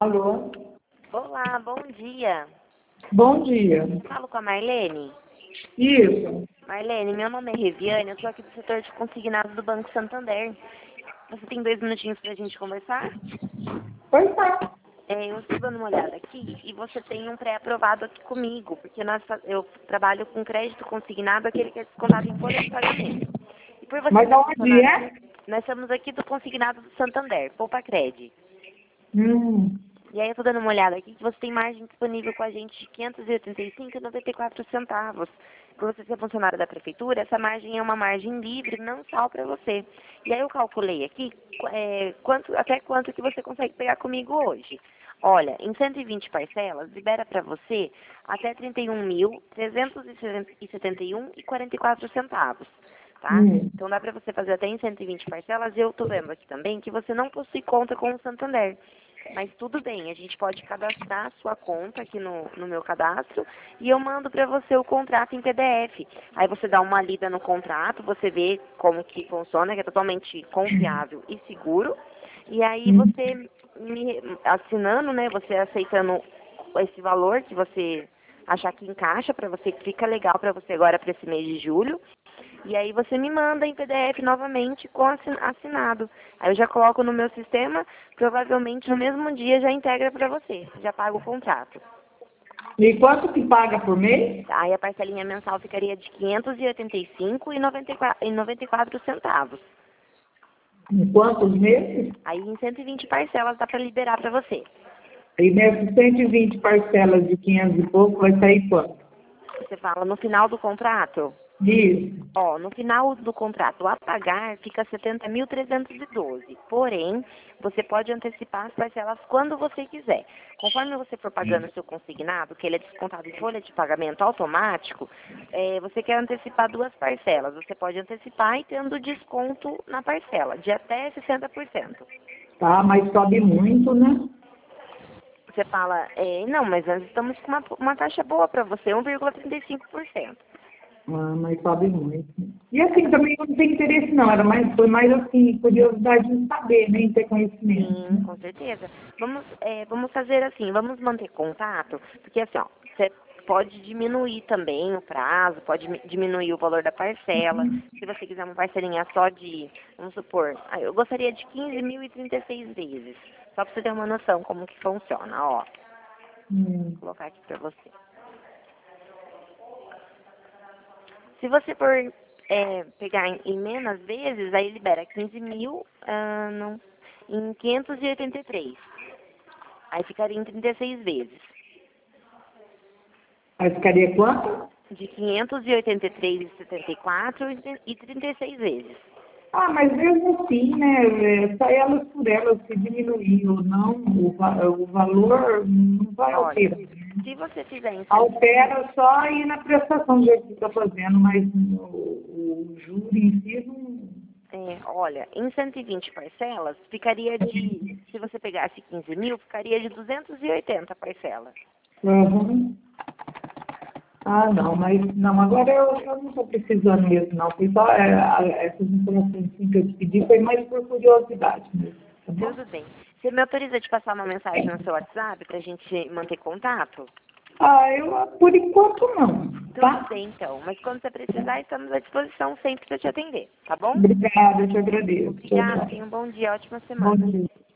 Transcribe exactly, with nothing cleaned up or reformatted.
Alô? Olá, bom dia. Bom dia. Falo com a Marlene. Isso. Marlene, meu nome é Reviane, eu estou aqui do setor de consignados do Banco Santander. Você tem dois minutinhos para a gente conversar? Pois tá. É, eu estou dando uma olhada aqui e você tem um pré-aprovado aqui comigo, porque nós, fa- eu trabalho com crédito consignado, aquele que é descontado em folha de pagamento. E por você Mas ser aonde funcionário, é? nós estamos aqui do consignado do Santander, Poupa Cred. Hum. E aí eu tô dando uma olhada aqui que você tem margem disponível com a gente de quinhentos e oitenta e cinco reais e noventa e quatro centavos. Por você ser funcionário da prefeitura, essa margem é uma margem livre, mensal para você. E aí eu calculei aqui é, quanto, até quanto que você consegue pegar comigo hoje. Olha, em cento e vinte parcelas, libera para você até trinta e um mil, trezentos e setenta e um reais e quarenta e quatro centavos. Tá? Hum. Então dá para você fazer até em cento e vinte parcelas. E eu tô vendo aqui também que você não possui conta com o Santander. Mas tudo bem, a gente pode cadastrar a sua conta aqui no, no meu cadastro e eu mando para você o contrato em P D F. Aí você dá uma lida no contrato, você vê como que funciona, que é totalmente confiável e seguro. E aí Hum. você me assinando, né, você aceitando esse valor que você achar que encaixa para você, que fica legal para você agora para esse mês de julho. E aí você me manda em P D F novamente com assin- assinado. Aí eu já coloco no meu sistema, provavelmente no mesmo dia já integra para você, já paga o contrato. E quanto que paga por mês? Aí a parcelinha mensal ficaria de quinhentos e oitenta e cinco reais e noventa e quatro centavos. Em quantos meses? Aí em cento e vinte parcelas dá para liberar para você. E nessas cento e vinte parcelas de quinhentos e pouco vai sair quanto? Você fala no final do contrato. Isso. Ó, no final do contrato a pagar fica setenta mil trezentos e doze. Porém, você pode antecipar as parcelas quando você quiser. Conforme você for pagando o seu consignado, que ele é descontado em folha de pagamento automático, é, você quer antecipar duas parcelas. Você pode antecipar e tendo desconto na parcela, de até sessenta por cento. Tá, mas sobe muito, né? Você fala, é, não, mas nós estamos com uma, uma taxa boa para você, um vírgula trinta e cinco por cento. Ah, mas sobe muito. E assim, também eu não tenho interesse não, era mais, foi mais assim, curiosidade em saber, nem ter conhecimento. Sim, com certeza. Vamos, é, vamos fazer assim, vamos manter contato, porque assim, ó, você pode diminuir também o prazo, pode mi- diminuir o valor da parcela. Se você quiser uma parcelinha só de, vamos supor, ah, eu gostaria de quinze mil e trinta e seis vezes. Só para você ter uma noção como que funciona, ó. Hum. Vou colocar aqui para você. Se você for é, pegar em, em menos vezes, aí libera quinze mil, ah, não, em quinhentos e oitenta e três. Aí ficaria em trinta e seis vezes. Aí ficaria quanto? De quinhentos e oitenta e três e setenta e quatro e trinta e seis vezes. Ah, mas mesmo assim, né, é, só elas por elas, se diminuir ou não, o, va- o valor não vai Olha, alterar. se você fizer em cento... Altera só aí na prestação do jeito que está fazendo, mas o, o juro em si não. É, olha, em cento e vinte parcelas, ficaria de... Se você pegasse quinze mil, ficaria de duzentos e oitenta parcelas. Uhum. Ah, não, mas não, agora eu, eu não estou precisando mesmo, não. Foi só é, a- essas informações assim, que eu te pedi, foi mais por curiosidade mesmo, tá bom? Tudo bem. Você me autoriza de passar uma mensagem no seu WhatsApp para a gente manter contato? Ah, eu, por enquanto não, Tudo tá? bem, então. Mas quando você precisar, estamos à disposição sempre para te atender, tá bom? Obrigada, eu te agradeço. Tchau, Obrigada, tchau. tenha um bom dia, ótima Bom semana. dia.